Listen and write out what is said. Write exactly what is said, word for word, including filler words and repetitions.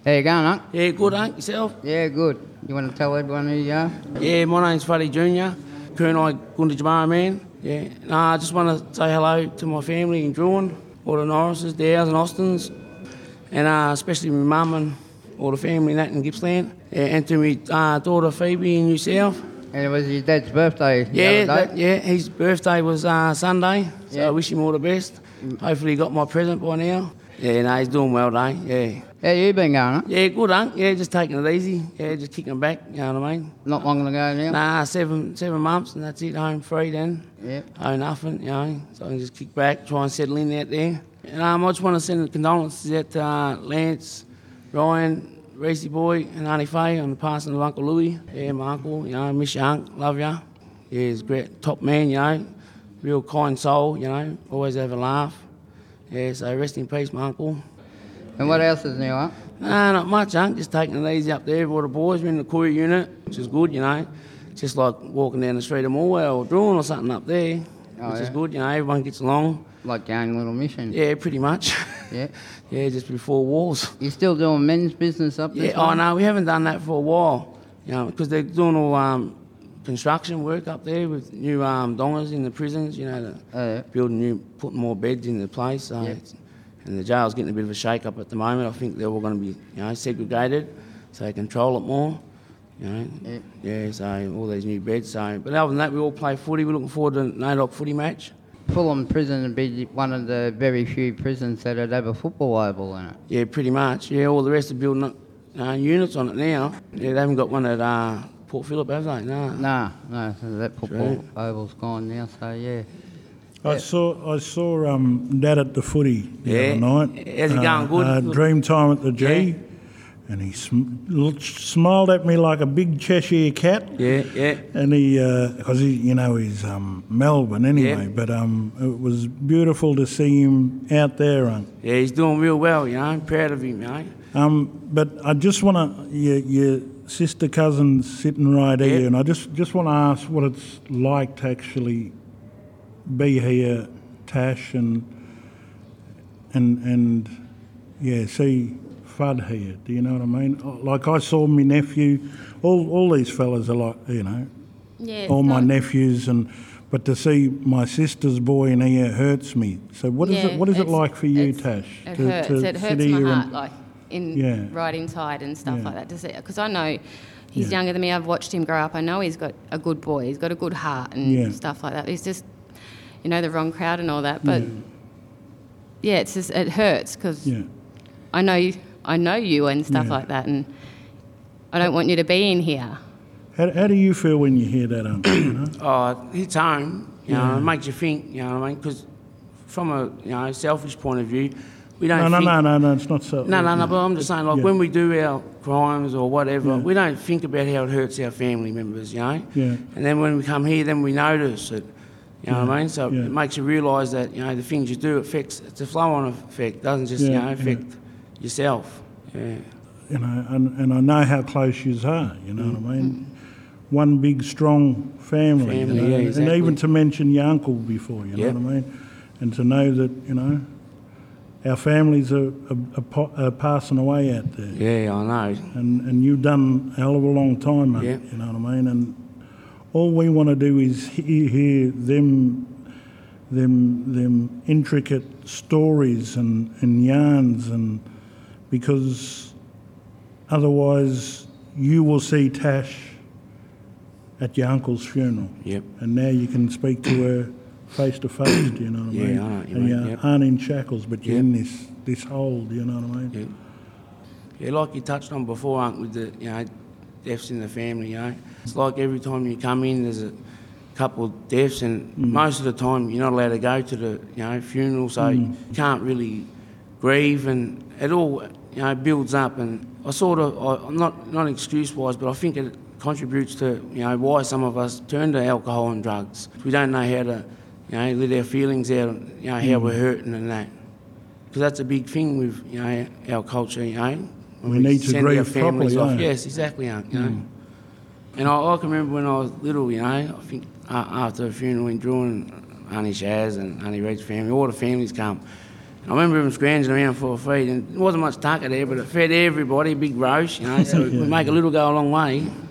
How you going, Unc? Yeah, good, Unc. Yourself? Yeah, good. You want to tell everyone who you are? Yeah, my name's Fuddy Junior Kurnai Gunditjmara man. Yeah. Nah, I just want to say hello to my family in Druin, all the Norrises, Dowes and Austins, and uh, especially my mum and all the family in that in Gippsland. Yeah, and to my uh, daughter Phoebe in New South. And it was his dad's birthday the Yeah, other day? that, yeah, his birthday was uh, Sunday, so Yeah. I wish him all the best. Hopefully he got my present by now. Yeah, no, he's doing well, though, yeah. How you been going, Unc? Yeah, good, Unc. Yeah, just taking it easy. Yeah, just kicking back, you know what I mean? Not long ago now? Nah, seven seven months and that's it, home free then. Yeah. Home nothing, you know, so I can just kick back, try and settle in out there. And um, I just want to send condolences out to uh, Lance, Ryan, Reese boy and Auntie Faye on the passing of Uncle Louis. Yeah, my uncle, you know, miss you, Unc, love you. Yeah, he's a great, top man, you know, real kind soul, you know, always have a laugh. Yeah, so rest in peace, my uncle. And what else is new, Unc? Nah, not much, Unc. Just taking it easy up there with all the boys. We're in the Korea unit, which is good, you know. Just like walking down the street of Morwell or Druin or something up there, Oh, which is yeah. good, you know. Everyone gets along. Like your own little mission? Yeah, pretty much. Yeah. Yeah, just before walls. You still doing men's business up there? Yeah, oh no, we haven't done that for a while, you know, because they're doing all um, construction work up there with new um, dongers in the prisons, you know, the, Oh, yeah. building new, putting more beds in the place. So Yeah. it's, and the jail's getting a bit of a shake-up at the moment. I think they're all going to be, you know, segregated so they control it more, you know. Yeah. Yeah, so all these new beds. So, but other than that, we all play footy. We're looking forward to the NAIDOC footy match. Fulham Prison would be one of the very few prisons that would have a football oval in it. Yeah, pretty much. Yeah, all the rest are building up, uh, units on it now. Yeah, they haven't got one at uh, Port Phillip, have they? No. No, no, so that football True. oval's gone now, so yeah. I Yeah. saw I saw um, Dad at the footy the Yeah. other night. How's it going? Good? Uh, Good. dream time at the G, Yeah. and he sm- l- smiled at me like a big Cheshire cat. Yeah, yeah. And he, because he, you know, he's um, Melbourne anyway. Yeah. But um, it was beautiful to see him out there. Um, Yeah, he's doing real well, you know. I'm proud of him, you know. um, but I just want to, your, your sister cousin's sitting right here, Yeah. and I just just want to ask what it's like to actually be here, Tash, and and and yeah, see Fudd here. Do you know what I mean? Like I saw my nephew, all all these fellas are like, you know, Yeah, it's all my not- nephews, and but to see my sister's boy in here hurts me. So what is yeah, it? What is it it's- like for you, it's- Tash? It to, hurts. to it sit hurts here my and- heart, like in Yeah. right inside and stuff Yeah. like that. To see, because I know he's Yeah. younger than me. I've watched him grow up. I know he's got a good boy. He's got a good heart and Yeah. stuff like that. He's just, you know, the wrong crowd and all that. But yeah, it's just it hurts because Yeah. I know you, I know you and stuff Yeah. like that, and I don't want you to be in here. How, how do you feel when you hear that, Uncle? You know? Oh, it hits home, you Yeah. know, it makes you think, you know what I mean? Because from a, you know, selfish point of view, we don't No, no, think... no, no, no, it's not so. No, no, no, but I'm just saying, like, Yeah. when we do our crimes or whatever, Yeah. we don't think about how it hurts our family members, you know? Yeah. And then when we come here, then we notice it, you know what I mean? So Yeah. it makes you realise that, you know, the things you do affects, it's a flow-on effect, doesn't just, Yeah, you know, yeah. affect yourself. Yeah. You know, and, and I know how close you are, you know what I mean? One big, strong family. you Family, know? yeah, And exactly. even to mention your uncle before, you know Yep. what I mean? And to know that, you know, our families are, are, are, po- are passing away out there. Yeah, I know. And, and you've done a hell of a long time, mate, Yeah. you know what I mean? And all we want to do is hear, hear them, them, them intricate stories and, and yarns, and because otherwise you will see Tash at your uncle's funeral. Yep. And now you can speak to her face to face, do you know what I Yeah, mean? I know what you and mean, you yep. aren't in shackles, but you're Yep. in this, this hole, do you know what I mean? Yeah. Yeah, like you touched on before, Unc, with the, you know, deaths in the family, you know. It's like every time you come in, there's a couple of deaths, and Mm. most of the time you're not allowed to go to the, you know, funeral, so Mm. you can't really grieve, and it all, you know, builds up. And I sort of, I, I'm not, not excuse-wise, but I think it contributes to, you know, why some of us turn to alcohol and drugs. We don't know how to, you know, let our feelings out, you know, how Mm. we're hurting and that. Because that's a big thing with, you know, our culture, you know. when We need to send our grieve families properly, off. eh? Yes, exactly, Unc, you know. And I, I can remember when I was little, you know, I think uh, after a funeral in Druin, Auntie Shaz and Auntie Reg's family, all the families come. I remember him scrounging around for a feed, and there wasn't much tucker there, but it fed everybody, big roast, you know, so we make a little go a long way.